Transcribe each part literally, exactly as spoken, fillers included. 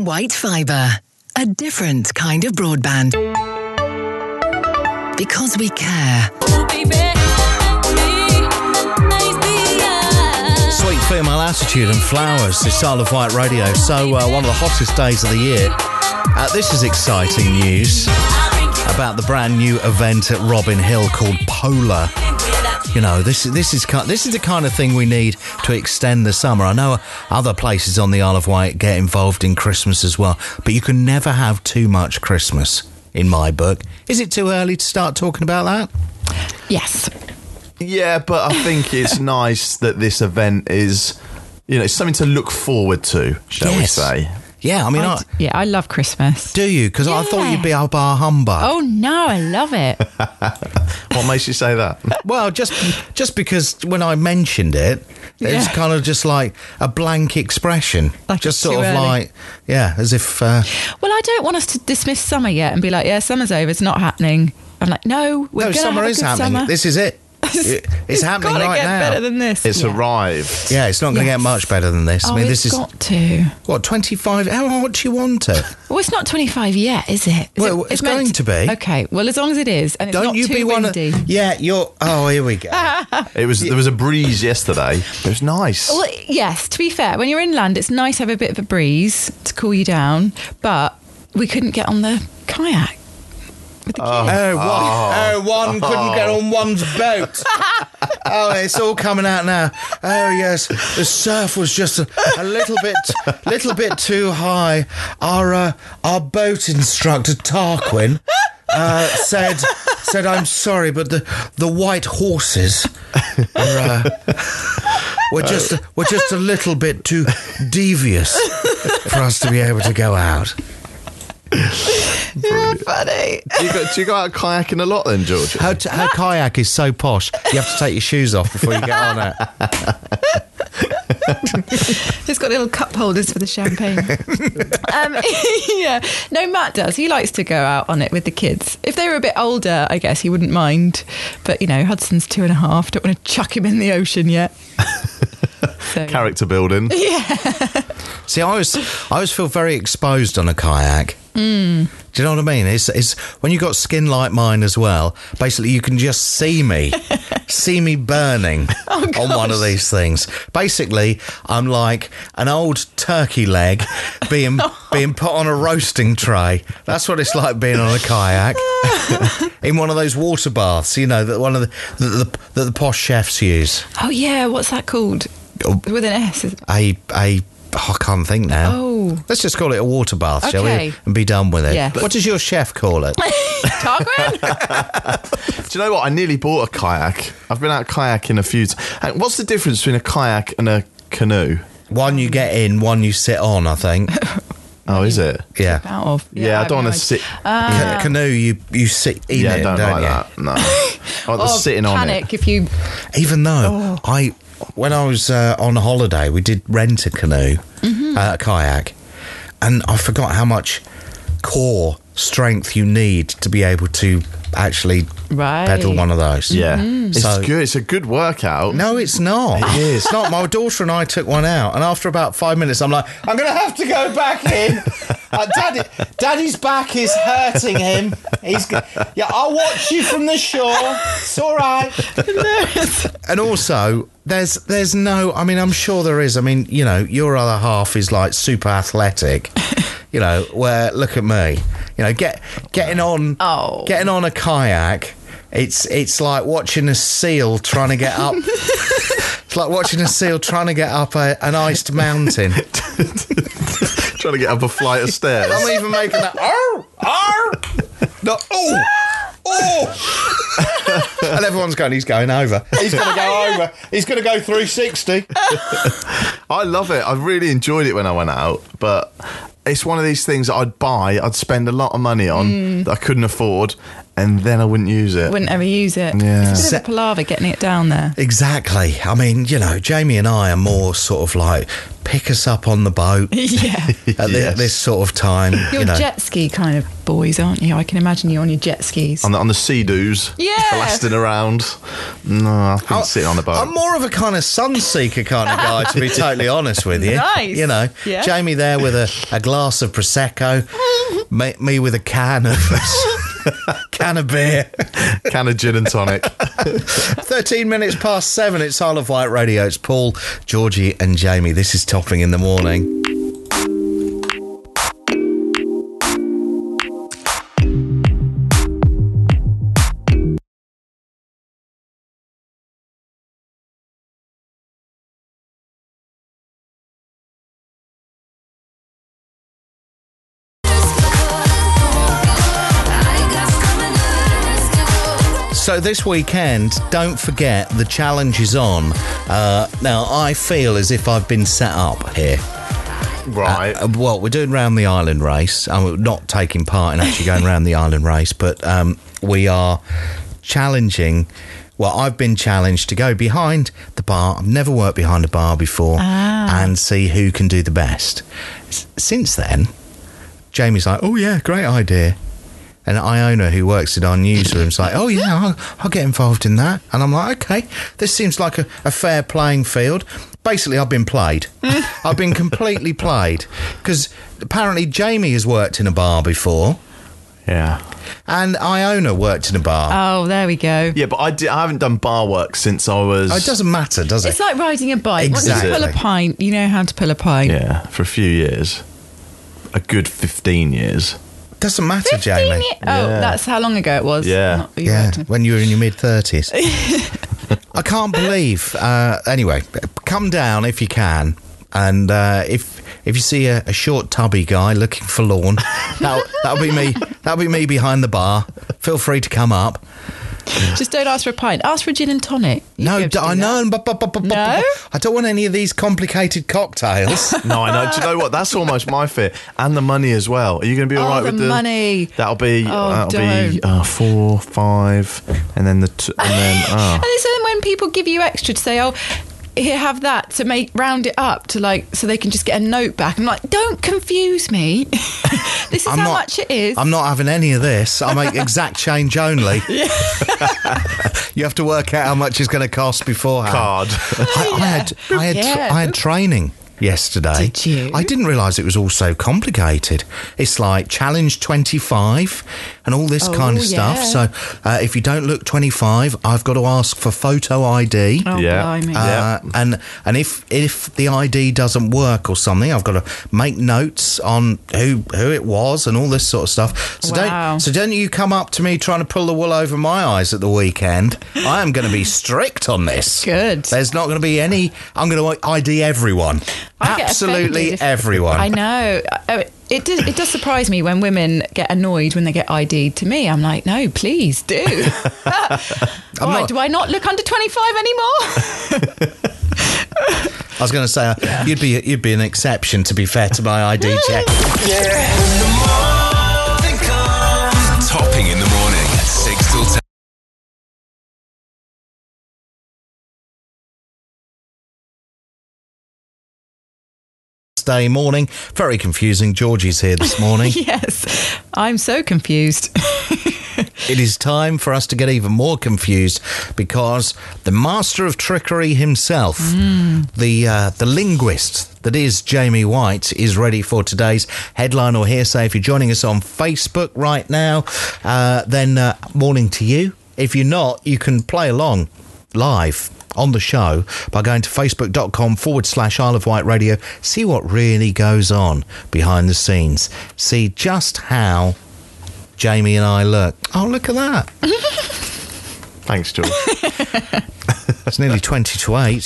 White Fibre, a different kind of broadband. Because we care. Oh, baby. Sweet Female Attitude and Flowers, this Isle of Wight Radio. So, uh, one of the hottest days of the year. Uh, this is exciting news about the brand new event at Robin Hill called Polar. You know, this, this, is, this is the kind of thing we need to extend the summer. I know other places on the Isle of Wight get involved in Christmas as well, but you can never have too much Christmas, in my book. Is it too early to start talking about that? Yes. Yeah, but I think it's nice that this event is, you know, it's something to look forward to, shall Yes. we say. Yeah, I mean, I, Yeah, I love Christmas. do you? Because I thought you'd be a bar humbug. Oh, no, I love it. What makes you say that? Well, just just because when I mentioned it, it's Yeah. kind of just like a blank expression. Like just it's sort too of early. like, yeah, as if... Uh, Well, I don't want us to dismiss summer yet and be like, yeah, summer's over, it's not happening. I'm like, no, we're no, going to summer have a is good happening. summer. This is it. It- it's happening gotta right get now. better than this. It's yeah. arrived. Yeah, it's not going to Yes. get much better than this. Oh, I mean, this it's is... got to. What, twenty-five? How hot do you want it? Well, it's not twenty-five yet, is it? Is Well, it it's meant going to be. Okay, well, as long as it is, and it's Don't not you too be one of... windy. Yeah, you're... Oh, here we go. It was there was a breeze yesterday. It was nice. Well, yes, to be fair, when you're inland, it's nice to have a bit of a breeze to cool you down, but we couldn't get on the kayak with the kids. Oh, one, oh, one couldn't get on one's boat. Oh, it's all coming out now. Oh, yes, the surf was just a, a little bit, little bit too high. Our uh, our boat instructor Tarquin uh, said said I'm sorry, but the the white horses are, uh, were just were just a little bit too devious for us to be able to go out. You're funny. do, you go, do you go out kayaking a lot then, George? Her, t- her kayak is so posh, you have to take your shoes off before you get on it. It's got little cup holders for the champagne. um, yeah. No, Matt does. He likes to go out on it with the kids. If they were a bit older, I guess he wouldn't mind. But, you know, Hudson's two and a half. Don't want to chuck him in the ocean yet. So, Character building. See, I always, I always feel very exposed on a kayak. Mm. Do you know what I mean? It's, it's when you got skin like mine as well. Basically, you can just see me, see me burning Oh, on one of these things. Basically, I'm like an old turkey leg being being put on a roasting tray. That's what it's like being on a kayak in one of those water baths. You know, that one of the that the, that the posh chefs use. Oh, yeah. What's that called? With an S. is- A a. Oh, I can't think now. Oh. Let's just call it a water bath, shall Okay. we? And be done with it. Yeah. What does your chef call it? Tarquin? Do you know what? I nearly bought a kayak. I've been out kayaking a few times. What's the difference between a kayak and a canoe? One you get in, one you sit on, I think. Oh, is it? Yeah. Out of. Yeah, I have don't no want to idea. sit. Ca- Canoe, you, you sit in yeah, it, I don't, don't, like you? that. No. I like the Oh, sitting on panic it. if you. Even though I, when I was uh, on holiday, we did rent a canoe, Mm-hmm. uh, a kayak, and I forgot how much core strength you need to be able to actually Right. pedal one of those. Yeah, Mm-hmm. it's So- good. It's a good workout. No, it's not. It is. It's not. My daughter and I took one out, and after about five minutes, I'm like, I'm going to have to go back in. Uh, Daddy, Daddy's back is hurting him. He's go- yeah. I'll watch you from the shore. It's all right. And also, there's there's no. I mean, I'm sure there is. I mean, you know, your other half is like super athletic. You know, where look at me. You know, get getting on, Oh. getting on a kayak. It's it's like watching a seal trying to get up. It's like watching a seal trying to get up a, an iced mountain. Trying to get up a flight of stairs. I'm even making that. Oh, oh, no, oh, oh. And everyone's going. He's going over. He's going to go over. He's going to go three sixty. I love it. I really enjoyed it when I went out, but it's one of these things that I'd buy, I'd spend a lot of money on Mm. that I couldn't afford, and then I wouldn't use it. Wouldn't ever use it. Yeah. It's a bit of a palaver getting it down there. Exactly. I mean, you know, Jamie and I are more sort of like pick us up on the boat Yeah. at thi- Yes. this sort of time. You're you know. jet ski kind of boys, aren't you? I can imagine you on your jet skis. On the, on the sea-doos, Yeah. blasting around. No, I think I'm- sitting on the boat. I'm more of a kind of sun-seeker kind of guy, to be totally honest with you. Nice. You know, Yeah. Jamie there with a, a glass of Prosecco, me, me with a can of can of beer. Can of gin and tonic. thirteen minutes past seven, it's Isle of Wight Radio. It's Paul, Georgie and Jamie. This is Topping in the Morning. So this weekend, don't forget, the challenge is on. Uh, now, I feel as if I've been set up here. Right. Uh, well, we're doing round the island race. I'm not taking part in actually going round the island race, but um, we are challenging. Well, I've been challenged to go behind the bar. I've never worked behind a bar before, and see who can do the best. S- Since then, Jamie's like, "Oh yeah, great idea." And Iona, who works in our newsroom, is like, "Oh yeah, I'll, I'll get involved in that." And I'm like, "Okay, this seems like a, a fair playing field." Basically, I've been played. I've been completely played because apparently Jamie has worked in a bar before, Yeah. and Iona worked in a bar. Oh, there we go. Yeah, but I, di- I haven't done bar work since I was... Oh, it doesn't matter, does it? It's like riding a bike. Exactly. Once you pull a pint, you know how to pull a pint. Yeah, for a few years. A good fifteen years. Doesn't matter, fifteen Jamie. years? Oh, Yeah. that's how long ago it was. Yeah. Not- you Yeah, worked in- when you were in your mid thirties. I can't believe. Uh, anyway, come down if you can, and uh, if if you see a, a short, tubby guy looking forlorn, that'll, that'll be me. That'll be me behind the bar. Feel free to come up. Just don't ask for a pint. Ask for a gin and tonic. You'd No, be able to d- do I that. know. But, but, but, but, No? but- I don't want any of these complicated cocktails. No, I know. Do you know what? That's almost my fear. And the money as well. Are you going to be all Oh, right the with the money. That'll be Oh, that'll be don't. uh, four, five, and then the t- and then oh. And so then when people give you extra to say, oh, here, have that, to make round it up to like, so they can just get a note back. I'm like, don't confuse me. This is I'm how not, much it is. I'm not having any of this. I make exact change only. You have to work out how much it's going to cost beforehand. Card. I, I had I had Yeah. I had training yesterday. Did you? I didn't realise it was all so complicated. It's like challenge twenty-five and all this Oh, kind of stuff. yeah. So uh, if you don't look twenty-five, I've got to ask for photo I D. Oh, Yeah. blimey. Uh, Yeah. and and if if the I D doesn't work or something, I've got to make notes on who who it was and all this sort of stuff. So Wow. don't so don't you come up to me trying to pull the wool over my eyes at the weekend. I am going to be strict on this. Good. There's not going to be any. I'm going to I D everyone. I get Absolutely offended if- everyone. I know. Uh, It does, it does surprise me when women get annoyed when they get I D'd to me. I'm like, no, please do. Why, not- do I not look under twenty-five anymore? I was going to say uh, you'd be you'd be an exception, to be fair to my I D check. Topping in the morning, six till ten. Day morning, very confusing. Georgie's here this morning. Yes, I'm so confused. It is time for us to get even more confused because the master of trickery himself, the uh, the linguist that is Jamie White, is ready for today's headline or hearsay. If you're joining us on Facebook right now, uh, then uh, morning to you. If you're not, you can play along live on the show by going to facebook.com forward slash Isle of Wight Radio. See what really goes on behind the scenes. See just how Jamie and I look. Oh, look at that. Thanks, George. It's nearly twenty to eight.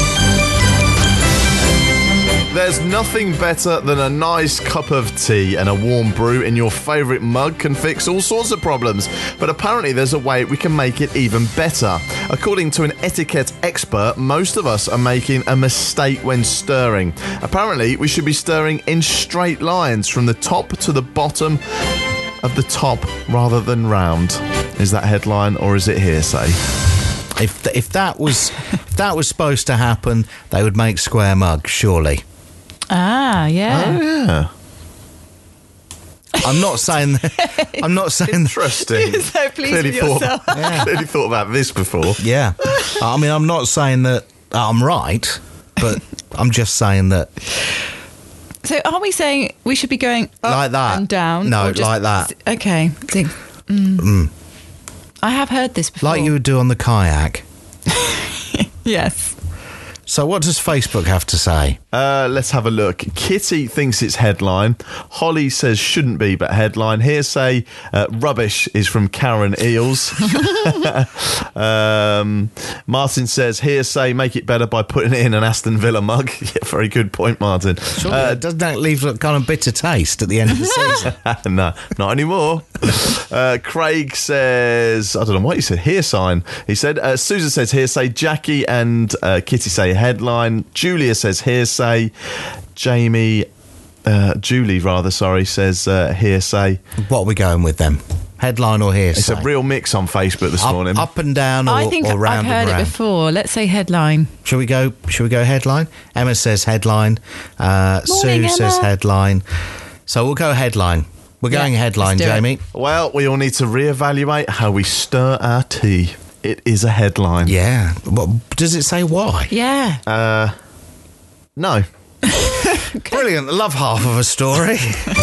There's nothing better than a nice cup of tea, and a warm brew in your favourite mug can fix all sorts of problems. But apparently there's a way we can make it even better. According to an etiquette expert, most of us are making a mistake when stirring. Apparently we should be stirring in straight lines from the top to the bottom of the top rather than round. Is that headline or is it hearsay? If th- if that was if that was supposed to happen, they would make square mugs, surely. Ah, yeah. Oh, yeah. I'm not saying that. I'm not saying that. Interesting. You're so pleased clearly with thought, yourself. Yeah. Clearly thought about this before. Yeah. I mean, I'm not saying that I'm right, but I'm just saying that So are we saying we should be going up like that. and down? No, or just- like that. Okay. See, mm. Mm. I have heard this before. Like you would do on the kayak. Yes. So what does Facebook have to say? Uh, let's have a look. Kitty thinks it's headline. Holly says shouldn't be, but headline. Hearsay, uh, rubbish is from Karen Eels. um, Martin says hearsay, make it better by putting it in an Aston Villa mug. Yeah, very good point, Martin. Surely Uh, doesn't that leave a kind of bitter taste at the end of the season? no, not anymore. uh, Craig says, I don't know what he said, hearsay. He said, uh, Susan says hearsay, Jackie and uh, Kitty say headline, Julia says hearsay, Jamie, uh, Julie rather, sorry, says uh, hearsay. What are we going with then? Headline or hearsay? It's a real mix on Facebook this up, morning. up and down or, I think or round I've heard and round? it before. Let's say headline. Shall we go? Shall we go headline? Emma says headline. Uh, Morning, Sue says Emma. headline. So we'll go headline. We're going Yeah, headline, let's do it. Jamie. Well, we all need to reevaluate how we stir our tea. It is a headline. Yeah. What, does it say why? Yeah. Uh, no. Brilliant. Love half of a story.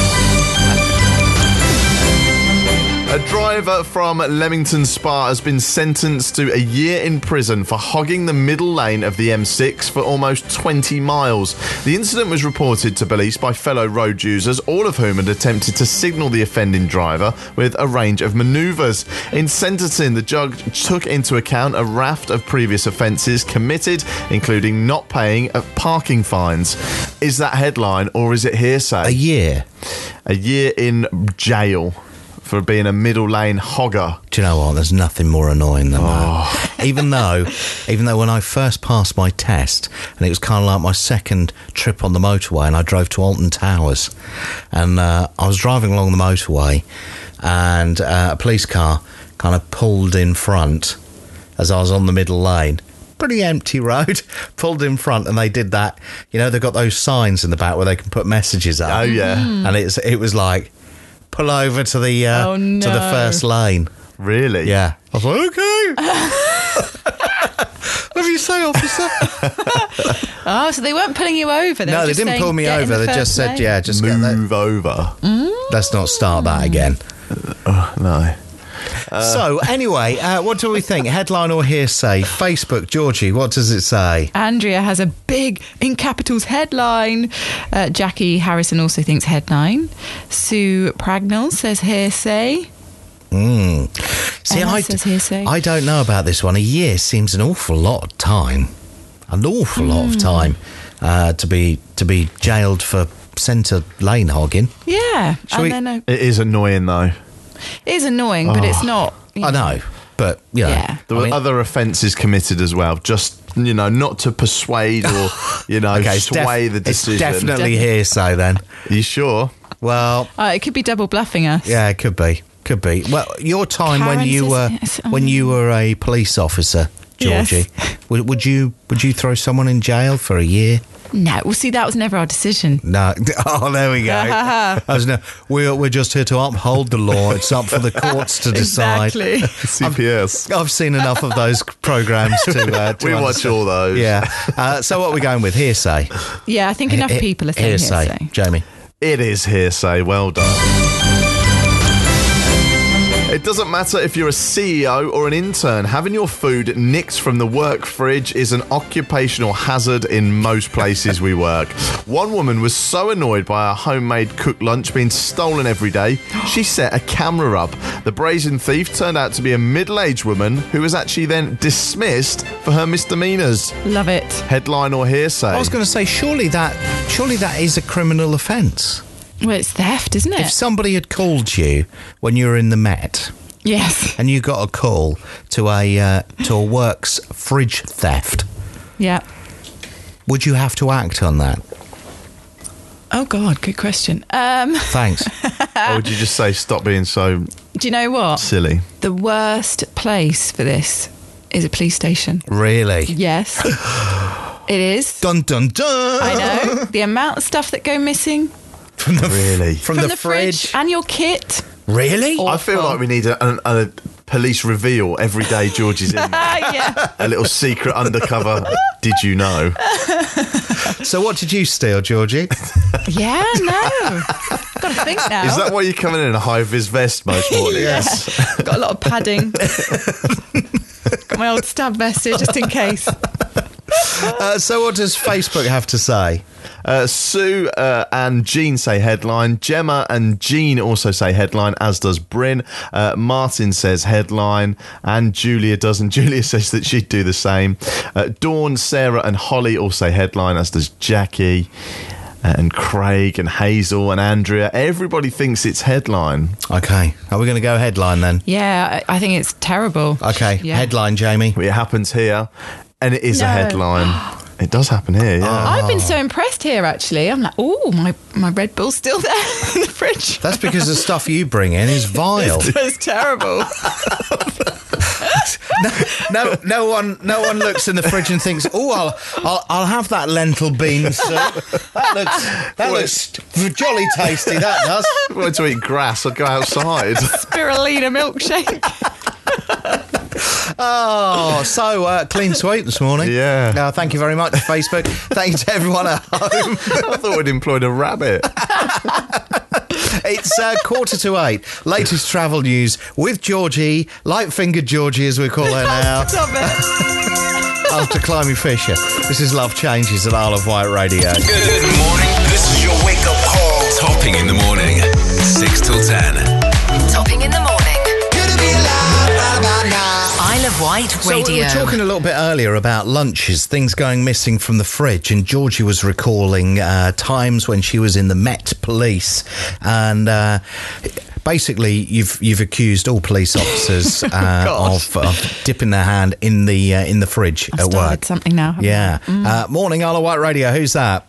A driver from Leamington Spa has been sentenced to a year in prison for hogging the middle lane of the M six for almost twenty miles. The incident was reported to police by fellow road users, all of whom had attempted to signal the offending driver with a range of manoeuvres. In sentencing, the judge took into account a raft of previous offences committed, including not paying uh, parking fines. Is that headline or is it hearsay? A year. A year in jail for being a middle lane hogger. Do you know what? There's nothing more annoying than that. Even though, even though when I first passed my test, and it was kind of like my second trip on the motorway, and I drove to Alton Towers, and uh, I was driving along the motorway, and uh, a police car kind of pulled in front as I was on the middle lane. Pretty empty road, pulled in front, and they did that. You know, they've got those signs in the back where they can put messages up. Oh, yeah. And it's it was like, pull over to the uh, Oh, to the no. first lane. Really? Yeah. I was like, okay. What do you say, officer? Oh, so they weren't pulling you over. They no, were they just didn't saying, pull me "Get in over. the They just first said, lane." yeah, just get that. Move over. Let's not start that again. No. So, anyway, uh, what do we think? Headline or hearsay? Facebook, Georgie, what does it say? Andrea has a big, in capitals, headline. Uh, Jackie Harrison also thinks headline. Sue Pragnell says hearsay. Mm. See, Emma I, says hearsay. I don't know about this one. A year seems an awful lot of time. An awful lot of time uh, to be to be jailed for centre lane hogging. Yeah. Shall we- and then uh, It is annoying, though. it is annoying, but it's not. you I know, but, you know. Yeah. There I were mean- other offences committed as well. Just, you know, not to persuade or, you know, Okay, it's, sway def- the it's decision. definitely hearsay then. Are you sure? Well, Uh, it could be double bluffing us. yeah, it could be. Could be. Well, your time when Karen you says were yes, when you were a police officer, Georgie, Yes. would, would you would you throw someone in jail for a year? No, well, see, that was never our decision. No. Oh, there we go. I was no, we're we're just here to uphold the law. It's up for the courts to decide. Exactly. C P S. I've seen enough of those programs to. Uh, to We watch understand. all those. Yeah. Uh, so what are we going with? Hearsay. Yeah, I think enough He- people are saying hearsay. hearsay. Jamie. It is hearsay. Well done. It doesn't matter if you're a C E O or an intern, having your food nicked from the work fridge is an occupational hazard in most places we work. One woman was so annoyed by her homemade cooked lunch being stolen every day, she set a camera up. The brazen thief turned out to be a middle-aged woman who was actually then dismissed for her misdemeanours. Love it. Headline or hearsay? I was going to say, surely that surely that is a criminal offence. Well, it's theft, isn't If it? somebody had called you when you were in the Met Yes. and you got a call to a uh, to a works fridge theft, Yeah. would you have to act on that? Oh, God, good question. Um, Thanks. Or would you just say stop being so do you know what? silly? The worst place for this is a police station. Really? Yes. It is. Dun dun dun. I know. The amount of stuff that go missing From the Really? from, from the, the fridge and your kit. Really? Or- I feel Awful. like we need a, a, a police reveal every day George is in there. Ah, yeah. A little secret undercover. Did you know? So what did you steal, Georgie? Yeah, no. Got to think now. Is that why you're coming in a high-vis vest most mornings? Yes. Got a lot of padding. Got my old stab vest here just in case. Uh, so what does Facebook have to say? Uh, Sue uh, and Jean say headline. Gemma and Jean also say headline, as does Bryn. Uh, Martin says headline, and Julia does, and Julia says that she'd do the same. Uh, Dawn, Sarah and Holly all say headline, as does Jackie. Uh, and Craig and Hazel and Andrea. Everybody thinks it's headline. Okay. Are we going to go headline then? Yeah, I I think it's terrible. Okay. Yeah. Headline, Jamie. It happens here, and it is a No. headline. It does happen here, yeah. I've been so impressed here, actually. I'm like, oh, my, my Red Bull's still there in the fridge. That's because the stuff you bring in is vile. It's terrible. No, no one, no one looks in the fridge and thinks, "Oh, I'll, I'll, I'll have that lentil bean soup. That looks, that looks jolly tasty. That does." If I wanted to eat grass, I'd go outside. Spirulina milkshake. Oh, so uh, clean sweep this morning. Yeah. Uh, thank you very much, Facebook. Thank you to everyone at home. I thought we'd employed a rabbit. It's uh, quarter to eight. Latest travel news with Georgie, light-fingered Georgie, as we call her now. Stop it. After Climby Fisher. This is Love Changes at Isle of Wight Radio. Good morning. This is your wake up call. Topping in the morning, six till ten. Topping in the morning. Isle of Wight So we Radio. were talking a little bit earlier about lunches, things going missing from the fridge, and Georgie was recalling uh, times when she was in the Met Police, and uh, basically you've you've accused all police officers uh, of, of dipping their hand in the uh, in the fridge I've at started work. something now. haven't Yeah. I? Mm. Uh, morning, Isle of Wight Radio. Who's that?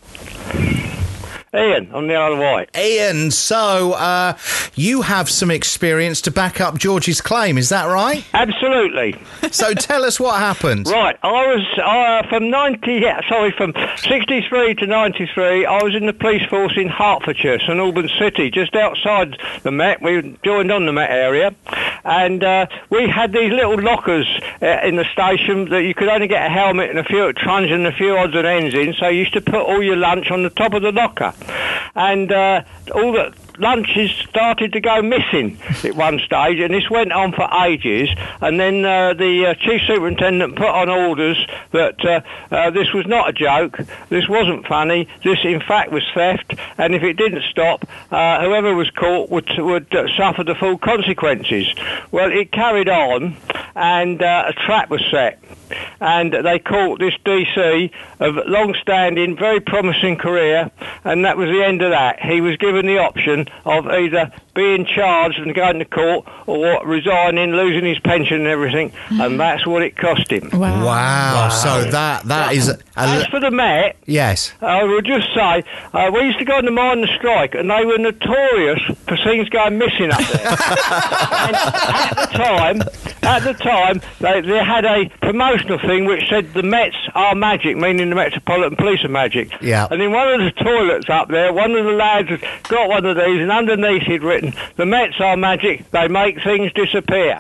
Ian, on the Isle of Wight. Ian. So uh, you have some experience to back up Georgie's claim. Is that right? Absolutely. So tell us what happened. Right, I was uh, from ninety, yeah, sorry, from sixty-three to ninety-three. I was in the police force in Hertfordshire, St Albans City, just outside the Met. We joined on the Met area, and uh, we had these little lockers uh, in the station that you could only get a helmet and a few truncheon and a few odds and ends in. So you used to put all your lunch on the top of the locker, and uh, all the lunches started to go missing at one stage, and this went on for ages. And then uh, the uh, chief superintendent put on orders that uh, uh, this was not a joke, this wasn't funny, this in fact was theft, and if it didn't stop, uh, whoever was caught would, would uh, suffer the full consequences. Well, it carried on, and uh, a trap was set. And they caught this D C of long-standing, very promising career, and that was the end of that. He was given the option of either being charged and going to court or resigning, losing his pension and everything, and that's what it cost him. Wow. Wow. So that that is a, As for the Met, yes. I would just say, uh, we used to go on the miners' strike, and they were notorious for things going missing up there. And at the time, at the time, they, they had a promotional thing which said the Mets are magic, meaning the Metropolitan Police are magic. Yeah. And in one of the toilets up there, one of the lads had got one of these, and underneath he'd written, "The Mets are magic, they make things disappear."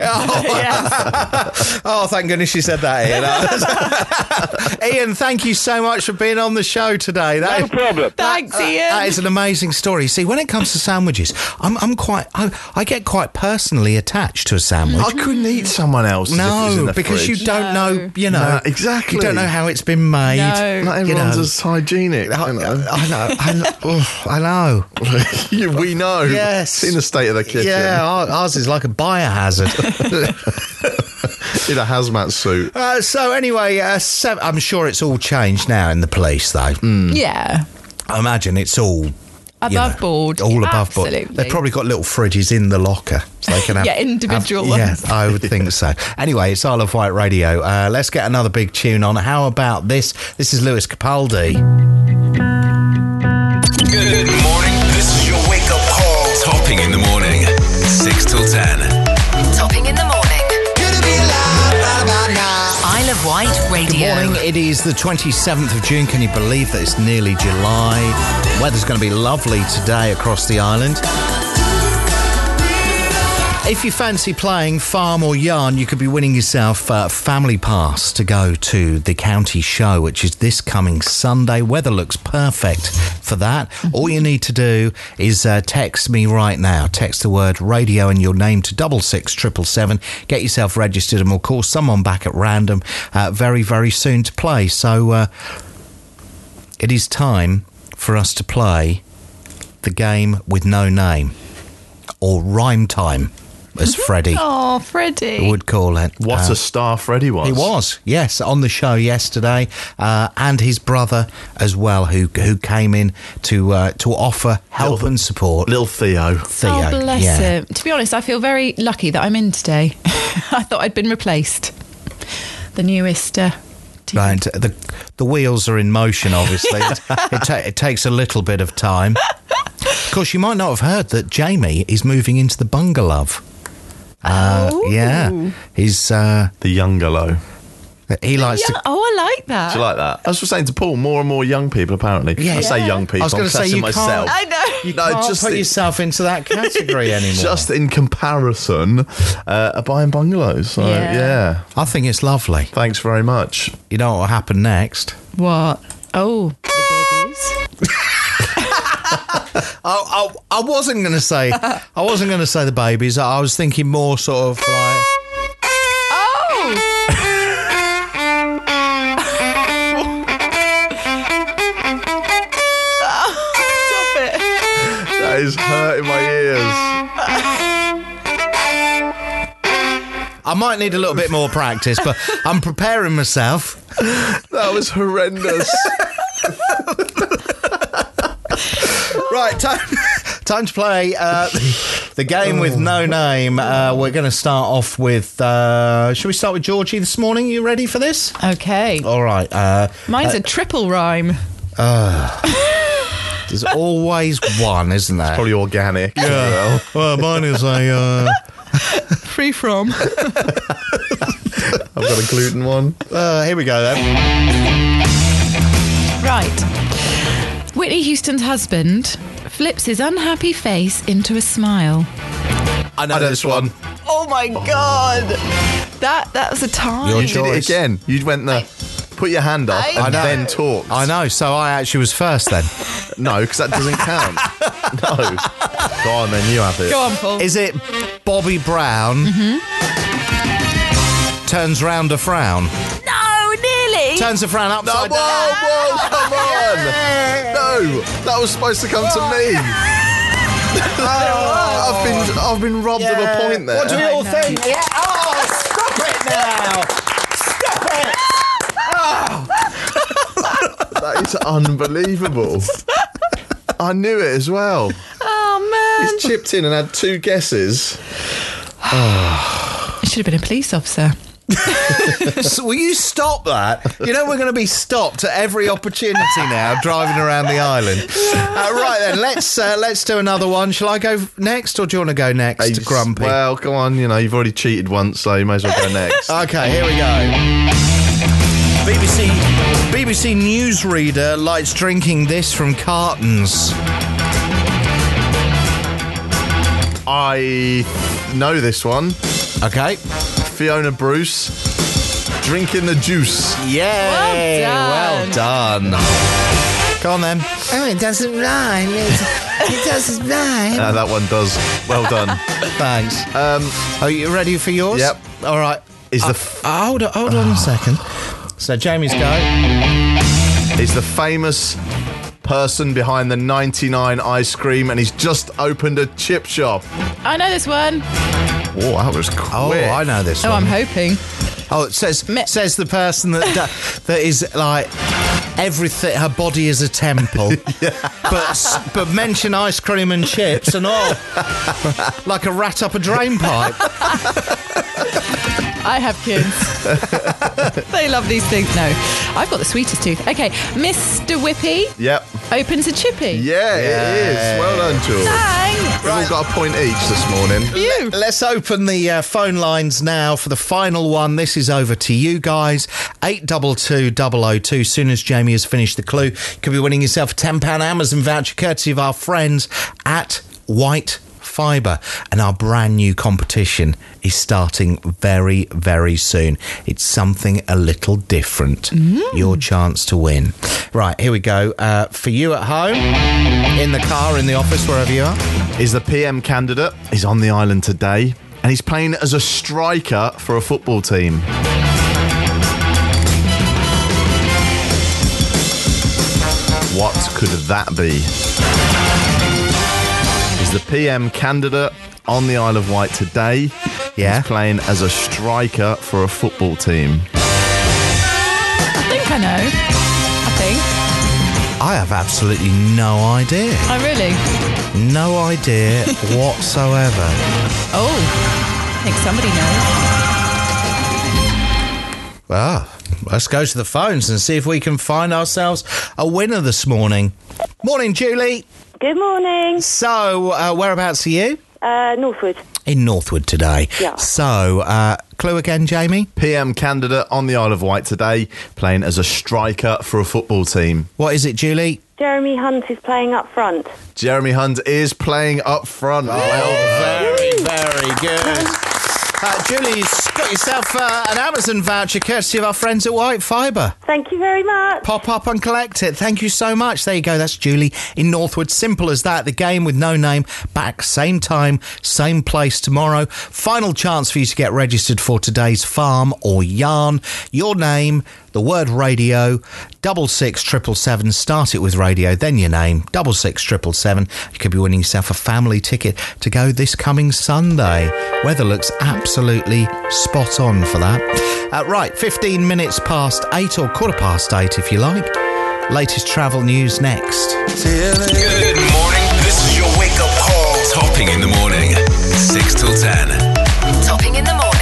Oh, thank goodness you said that, Ian. Ian, thank you so much for being on the show today. That No is- problem. Thanks, that- Ian. That is an amazing story. See, when it comes to sandwiches, I'm, I'm quite, I, I get quite personally attached to a sandwich. I couldn't eat someone else's if it was in No, the because fridge. you don't No. know, you know, No, exactly. You don't know how it's been made. No. Not you everyone's know. as hygienic. I, you know. I know, I know, oh, I know. You- we know. Yes. Seen the state of the kitchen. Yeah, our- ours is like a biohazard. In a hazmat suit. uh, so anyway, uh, sev- I'm sure it's all changed now in the police, though. Yeah. I imagine it's all Above you know, board. all above board. Absolutely. They've probably got little fridges in the locker, so they can have Yeah, individual have- ones. Yeah, I would think so. Anyway, it's Isle of Wight Radio. Uh, let's get another big tune on. How about this? This is Lewis Capaldi. Good morning. This is your wake up call. Topping in the morning. six till ten. Topping in the morning. Isle of Wight Radio. Good morning. It is the twenty-seventh of June. Can you believe that it's nearly July? Weather's going to be lovely today across the island. If you fancy playing Farm or Yarn, you could be winning yourself a family pass to go to the county show, which is this coming Sunday. Weather looks perfect for that. All you need to do is uh, text me right now. Text the word radio and your name to double six triple seven. Get yourself registered and we'll call someone back at random uh, very, very soon to play. So uh, it is time for us to play the game with no name, or Rhyme Time, as Freddie Oh, Freddie. would call it. What Uh, a star Freddie was. He was, yes, on the show yesterday, uh, and his brother as well, who who came in to uh, to offer help Little- and support. Little Theo. Theo, Oh, bless yeah. him. To be honest, I feel very lucky that I'm in today. I thought I'd been replaced. The newest. Uh, team. Right, the the wheels are in motion. Obviously, it, it, ta- it takes a little bit of time. Of course, you might not have heard that Jamie is moving into the bungalow. Uh, Oh. yeah, he's uh, The youngalo. he likes Yeah, to. oh, I like that. Do you like that? I was just saying to Paul, more and more young people, apparently. Yeah. I say Yeah. young people. I was going I'm to say classing you myself. can't. I know. You No, can't just put the- yourself into that category anymore. Just in comparison, uh, are buying bungalows. So, Yeah. yeah. I think it's lovely. Thanks very much. You know what will happen next? What? Oh, the babies. I, I, I wasn't going to say. I wasn't going to say the babies. I was thinking more sort of like. Oh! Stop it. That is hurting my ears. I might need a little bit more practice, but I'm preparing myself. That was horrendous. Right, time, time to play uh, the, the game with no name. Uh, we're going to start off with. Uh, should we start with Georgie this morning? You ready for this? Okay. All right. Uh, Mine's a triple rhyme. there's always one, isn't there? Probably organic. Yeah. Well, mine is a. Uh, Free from. I've got a gluten one. uh, here we go then. Right. Whitney Houston's husband flips his unhappy face into a smile. I know, I know this one. Oh my God. That that was a time. Your You did it choice. again. You went there. Put your hand up I and know. then talk. I know. So I actually was first then. No, because that doesn't count. No. Go on then, you have it. Go on, Paul. Is it Bobby Brown turns round a frown? No, nearly. Turns a frown No, upside whoa, down. whoa, come on! No, that was supposed to come to me. I've been, I've been robbed of a point there. What do we all think? Yeah. Oh, stop it now! Stop it! That is unbelievable. I knew it as well. Oh man. He's chipped in and had two guesses. I should have been a police officer. So will you stop that? You know we're going to be stopped at every opportunity now, driving around the island. Uh, right then, let's uh, let's do another one. Shall I go next, or do you want to go next to He's- Grumpy? Well, come on, you know, you've already cheated once, so you may as well go next. Okay, here we go. B B C B B C newsreader likes drinking this from cartons. I know this one. Okay. Fiona Bruce, drinking the juice. Yay! Well Well done. Go on then. Oh, it doesn't rhyme. It, it doesn't rhyme. Uh, that one does. Well done. Thanks. Um, are you ready for yours? Yep. All right. Is Uh, the f- uh, hold on, hold on a second. So Jamie's go. is the famous person behind the ninety-nine ice cream, and he's just opened a chip shop. I know this one. Oh, that was quick. Oh, I know this Oh, one. I'm hoping. Oh, it says Me- says the person that that, that is like everything. Her body is a temple, but s- but mention ice cream and chips and all, like a rat up a drain pipe. I have kids. They love these things. No, I've got the sweetest tooth. Okay, Mister Whippy Yep. opens a chippy. Yeah, it is. Well done, George. Thanks. We've all got a point each this morning. You. Let's open the uh, phone lines now for the final one. This is over to you guys. eight two two double oh two. Soon as Jamie has finished the clue, you could be winning yourself a ten pound Amazon voucher courtesy of our friends at White Fibre. And our brand new competition is starting very, very soon. It's something a little different. Mm. Your chance to win. Right, here we go. Uh, for you at home, in the car, in the office, wherever you are. He's the P M candidate. He's on the island today. And he's playing as a striker for a football team. What could that be? He's the P M candidate on the Isle of Wight today. Yeah. He's playing as a striker for a football team. I think I know. I think. I have absolutely no idea. Oh, really? No idea whatsoever. Oh, I think somebody knows. Well, let's go to the phones and see if we can find ourselves a winner this morning. Morning, Julie. Good morning. So, uh, whereabouts are you? Uh, Northwood. In Northwood today. Yeah. So, uh, clue again, Jamie? P M candidate on the Isle of Wight today, playing as a striker for a football team. What is it, Julie? Jeremy Hunt is playing up front. Jeremy Hunt is playing up front. Oh, very, very good. Uh, Julie, you've got yourself uh, an Amazon voucher courtesy of our friends at White Fibre. Thank you very much. Pop up and collect it. Thank you so much. There you go. That's Julie in Northwood. Simple as that. The game with no name. Back same time, same place tomorrow. Final chance for you to get registered for today's farm or yarn. Your name, the word radio, double six triple seven. Start it with radio, then your name, double six triple seven. You could be winning yourself a family ticket to go this coming Sunday. Weather looks absolutely spot on for that. Uh, right, fifteen minutes past eight or quarter past eight, if you like. Latest travel news next. Good morning. This is your wake up call. Topping in the morning. six till ten. Topping in the morning.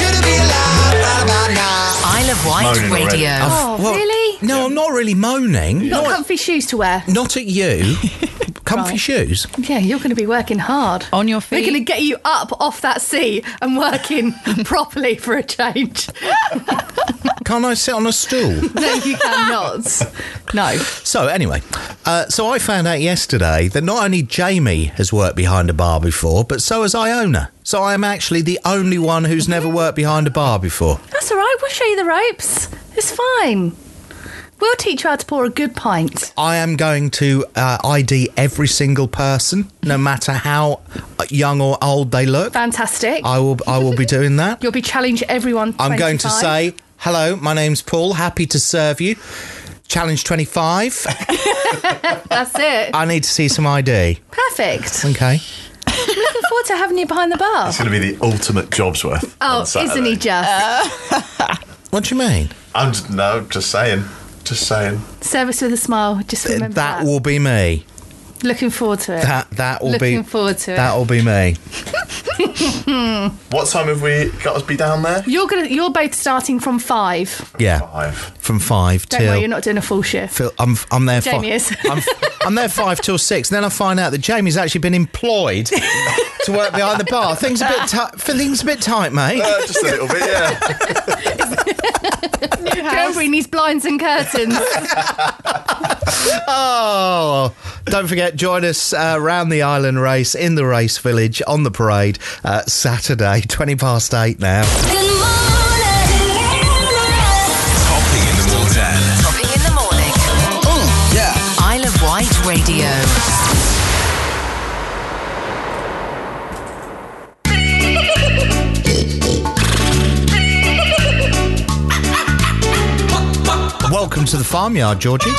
Isle of Wight Moaning Radio. already. Oh, Well, really? No, I'm not really moaning. Got Not, comfy shoes to wear. not at you. Comfy Right. shoes. Yeah, you're going to be working hard. On your We're feet. going to get you up off that seat and working properly for a change. Can't I sit on a stool? No, you cannot. No. So anyway, uh, so I found out yesterday that not only Jamie has worked behind a bar before, but so has Iona. So I am actually the only one who's never worked behind a bar before. That's all right. We'll show you the ropes. It's fine. We'll teach you how to pour a good pint. I am going to uh, I D every single person, no matter how young or old they look. Fantastic. I will. I will be doing that. You'll be challenge everyone. I'm going to twenty-five. say, hello, my name's Paul. Happy to serve you. Challenge twenty-five. That's it. I need to see some I D. Perfect. Okay. I'm looking forward to having you behind the bar. It's going to be the ultimate jobs worth. Oh, on Saturday. isn't he just? What do you mean? I'm just, no, just saying. Just saying. Service with a smile. Just remember that. That will be me. Looking forward to it. That that will Looking be. forward to it. That will be me. What time have we got to be down there? You're gonna. You're both starting from five. Yeah, Five. from five Don't till. worry, you're not doing a full shift. Phil, I'm I'm there. Jamie fi- is. I'm, I'm there five till six. And then I find out that Jamie's actually been employed to work behind the bar. Things a bit tight. Things a bit tight, mate. Uh, just a little bit, yeah. Don't bring these blinds and curtains. Oh, don't forget, join us uh, round the island race in the race village on the parade uh, Saturday, twenty past eight now. Topping in the morning. Topping in the morning. Oh, yeah. Isle of Wight Radio. Welcome to the farmyard, Georgie.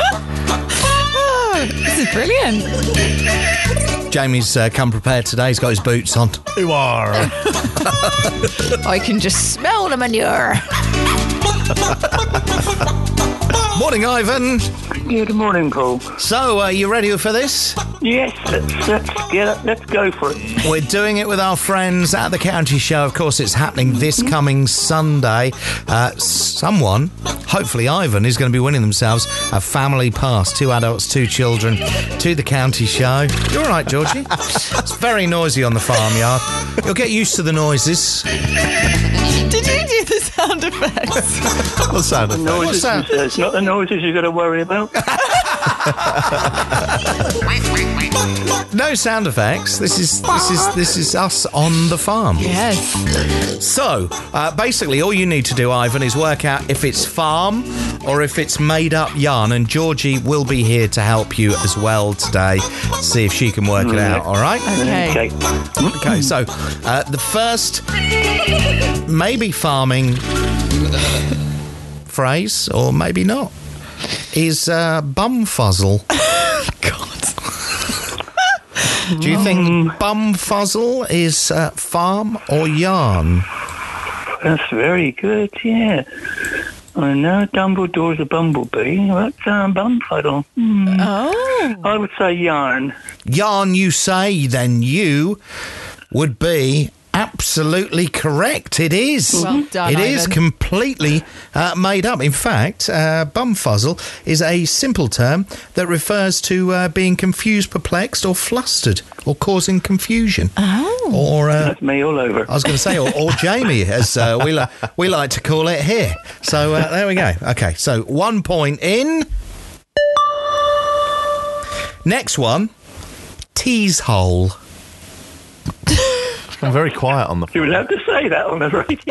This is brilliant. Jamie's uh, come prepared today. He's got his boots on. You are. I can just smell the manure. Morning, Ivan. Good morning, Paul. So, uh, you ready for this? Yes, let's, let's, yeah, let's go for it. We're doing it with our friends at the County Show. Of course, it's happening this coming Sunday. Uh, someone, hopefully Ivan, is going to be winning themselves a family pass. Two adults, two children, to the County Show. You all right, Georgie? It's very noisy on the farmyard. You'll get used to the noises. Did you do the sound effects? What sound effect? Noises, What sound? It's not the noises you've got to worry about. No sound effects. This is this is this is us on the farm. Yes. So, uh, basically, all you need to do, Ivan, is work out if it's farm or if it's made-up yarn, and Georgie will be here to help you as well today. See if she can work it out. All right? Okay. Okay. Okay. So, uh, the first maybe farming phrase, or maybe not, is uh, bumfuzzle. God. Do you think bumfuzzle is uh, farm or yarn? That's very good, yeah. I know Dumbledore's a bumblebee. That's um, bumfuddle. Hmm. Oh. I would say yarn. Yarn, you say, then you would be absolutely correct. It is. Well done, It is Ivan. completely uh, made up. In fact, uh, bumfuzzle is a simple term that refers to uh, being confused, perplexed, or flustered, or causing confusion. Oh. Or uh, That's me all over. I was going to say, or, or Jamie, as uh, we, li- we like to call it here. So uh, there we go. Okay, so one point in. Next one, tease hole. I'm very quiet on the You would have to say that on the radio.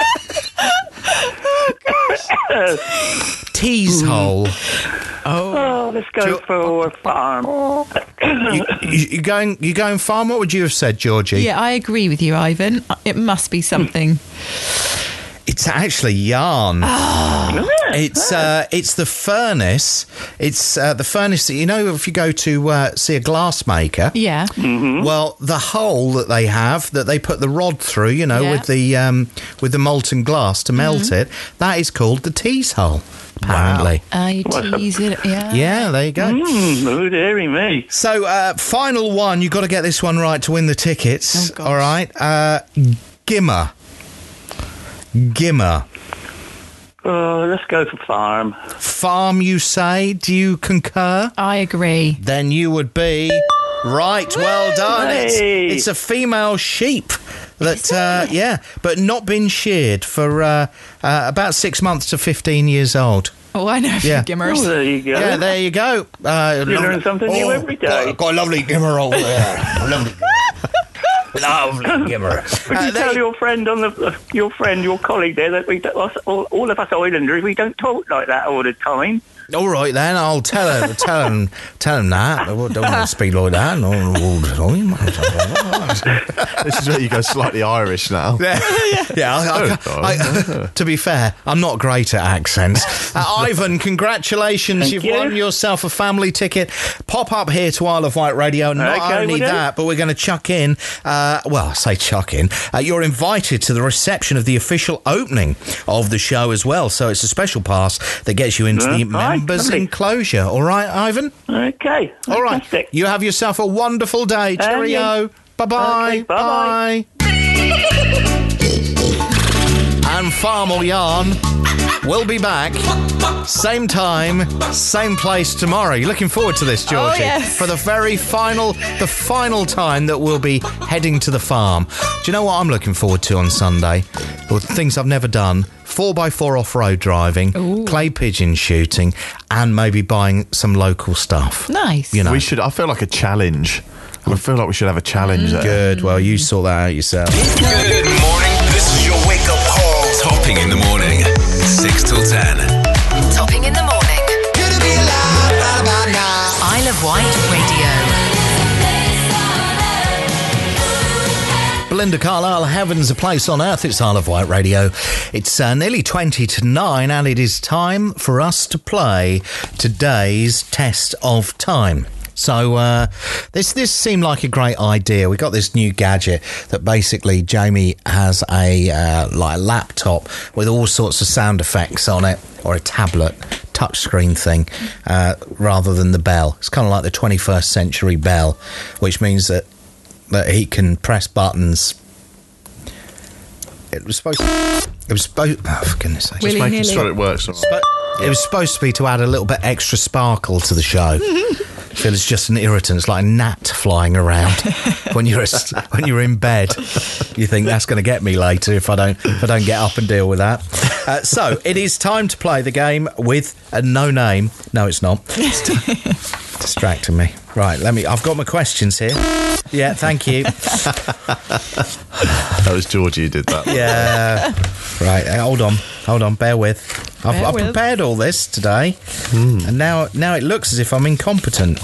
Tease hole. Oh, let's go for farm. You, you, you going? You going farm? What would you have said, Georgie? Yeah, I agree with you, Ivan. It must be something. It's actually yarn. It's uh, it's the furnace. It's uh, the furnace that, you know, if you go to uh, see a glassmaker. Yeah. Well, the hole that they have that they put the rod through, you know, Yeah. with the um, with the molten glass to melt it, that is called the tease hole. Apparently. Uh, you tease it. Yeah. Yeah, there you go. Mm, oh, dearie me. So, uh, final one. You've got to get this one right to win the tickets. Oh, gosh. All right. Uh, Gimmer. Gimmer. Oh, let's go for farm. Farm, you say? Do you concur? I agree. Then you would be right. Well done. It's, Hey. it's a female sheep that, uh, yeah, but not been sheared for uh, uh, about six months to fifteen years old. Oh, I know a few Yeah. Oh, gimmers. there you go. Yeah, there you go. Uh, You learn something new every day. Got, got a lovely gimmer over there. lovely, lovely gimmer. Would Uh, you there tell you- your friend on the uh, your friend, your colleague there, that we don't, us, all, all of us Islanders, we don't talk like that all the time. All right then, I'll tell him, tell him, tell him that. I don't want to speak like that. No, all the time. This is where you go slightly Irish now. Yeah, yeah. I, I, I, to be fair, I'm not great at accents. Uh, Ivan, congratulations! Thank You've you. won yourself a family ticket. Pop up here to Isle of Wight Radio. Not Okay, only will do. that, but we're going to chuck in. Uh, well, I say chuck in. Uh, you're invited to the reception of the official opening of the show as well. So it's a special pass that gets you into Uh, the right, members lovely. enclosure. All right, Ivan. Okay. All right. fantastic. You have yourself a wonderful day. And Cheerio. you. Bye-bye. Okay, bye-bye. And Farm or Yarn will be back. Same time, same place tomorrow. You're looking forward to this, Georgie? Oh, yes. For the very final, the final time that we'll be heading to the farm. Do you know what I'm looking forward to on Sunday? Well, things I've never done. four by four off-road driving, Ooh. clay pigeon shooting, and maybe buying some local stuff. Nice. You know. We should. I feel like a challenge. I feel like we should have a challenge there. Good. Well, you sort that out yourself. Good morning. This is your wake up call. Topping in the morning. six till ten. Topping in the morning. Isle of Wight Radio. Belinda Carlisle, Heaven's a Place on Earth. It's Isle of Wight Radio. It's uh, nearly twenty to nine, and it is time for us to play today's test of time. So uh, this this seemed like a great idea. We got this new gadget that basically Jamie has a uh, like a laptop with all sorts of sound effects on it, or a tablet. touchscreen thing uh, rather than the bell. It's kind of like the twenty-first century bell, which means that that he can press buttons. It was supposed. To, it was supposed. Oh, for goodness sake! Just making sure it works. All right. It was supposed to be to add a little bit extra sparkle to the show. I feel it's just an irritant. It's like a gnat flying around when you're as- when you're in bed. You think that's going to get me later if I don't if I don't get up and deal with that. Uh, so it is time to play the game with a no name. No, it's not. It's t- distracting me. Right, let me. I've got my questions here. Yeah, thank you. That was Georgie who did that. Yeah. Right, uh, hold on, hold on. Bear with. I've, Bear I've with. prepared all this today, mm. and now now it looks as if I'm incompetent.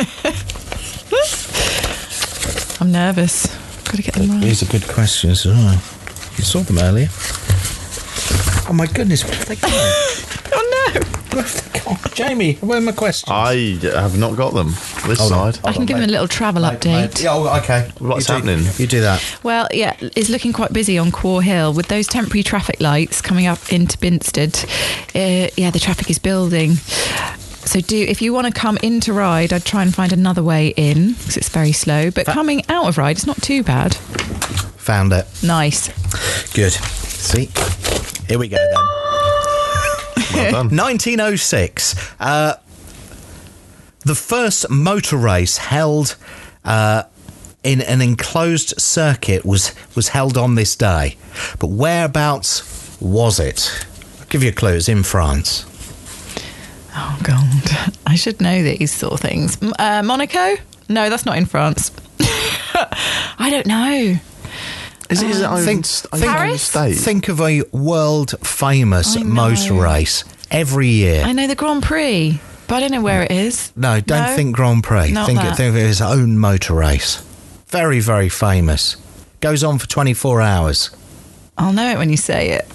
I'm nervous. Got to get them right. These are good questions as well. You saw them earlier. Oh my goodness, where have they gone? Oh no! Where have they gone? Jamie, where are my questions? I have not got them. This Hold on. side. I can on, give mate. him a little travel Mate, update. mate. Oh, okay. What's You do- happening? You do that. Well, yeah, it's looking quite busy on Quor Hill with those temporary traffic lights coming up into Binstead. Uh, yeah, the traffic is building. So do if you want to come into Ryde, I'd try and find another way in because it's very slow. But coming out of Ryde, it's not too bad. Found it. Nice. Good. See? Here we go then. Well done. nineteen oh six. Uh, the first motor race held uh, in an enclosed circuit was, was held on this day. But whereabouts was it? I'll give you a clue. It's in France. Oh, God. I should know these sort of things. M- Uh, Monaco? No, that's not in France. I don't know. Is it his Um, own, think- st- think- own Paris? state? Think of a world-famous I know. motor race every year. I know the Grand Prix, but I don't know where it is. No, don't No? think Grand Prix. Not Think, that. think of it as his own motor race. Very, very famous. Goes on for twenty-four hours. I'll know it when you say it.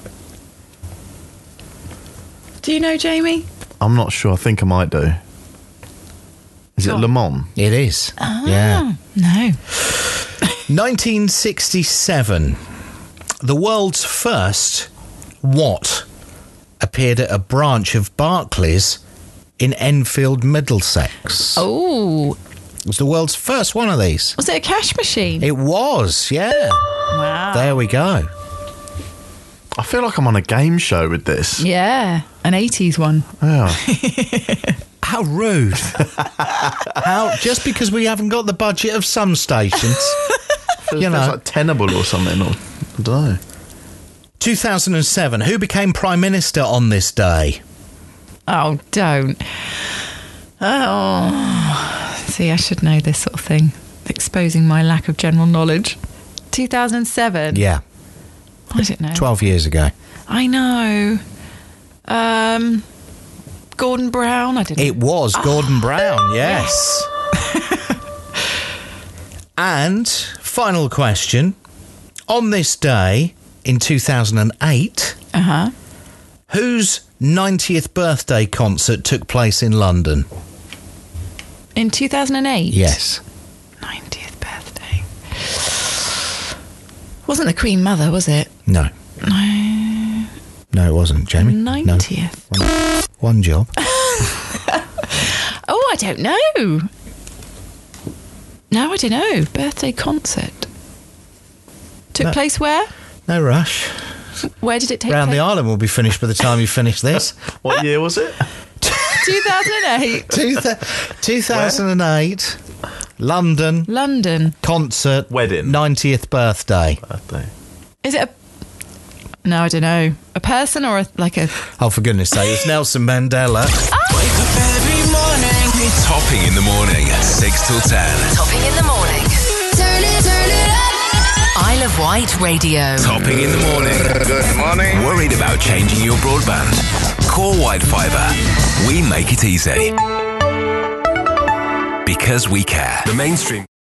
Do you know, Jamie? I'm not sure. I think I might do. Is it Go on. Le Mans? It is. Ah, Yeah. No. nineteen sixty-seven. The world's first what appeared at a branch of Barclays in Enfield, Middlesex. Oh, It was the world's first one of these. was it a cash machine? It was, yeah. Wow. There we go. I feel like I'm on a game show with this. Yeah, an eighties one. Yeah. How rude. How just because we haven't got the budget of some stations. Feels, You feels know. like Tenable or something. Or, I don't know. two thousand seven. Who became Prime Minister on this day? Oh, don't. Oh, see, I should know this sort of thing. Exposing my lack of general knowledge. two thousand seven. Yeah, I don't know. twelve years ago. I know. Um, Gordon Brown. I don't know. It was Gordon Brown, yes. And final question. On this day in two thousand eight, Uh huh. whose ninetieth birthday concert took place in London? In two thousand eight. Yes. ninetieth birthday. Wasn't the Queen Mother, was it? No. No. No, it wasn't, Jamie. ninetieth. No. One, one job. Oh, I don't know. No, I don't know. Birthday concert. Took No. place where? No rush. Where did it take Round place? the island will be finished by the time you finish this. What year was it? two thousand eight. Two th- two thousand eight, London, London. concert, Wedding. ninetieth birthday. Birthday. Is it a... No, I don't know. A person or a, like a... Oh, for goodness sake, it's Nelson Mandela. Wake up every morning. Topping in the morning. six till ten. Topping in the morning. Turn it, turn it up. Isle of Wight Radio. Topping in the morning. Good morning. Worried about changing your broadband? Core White Fibre. We make it easy. Because we care. The mainstream.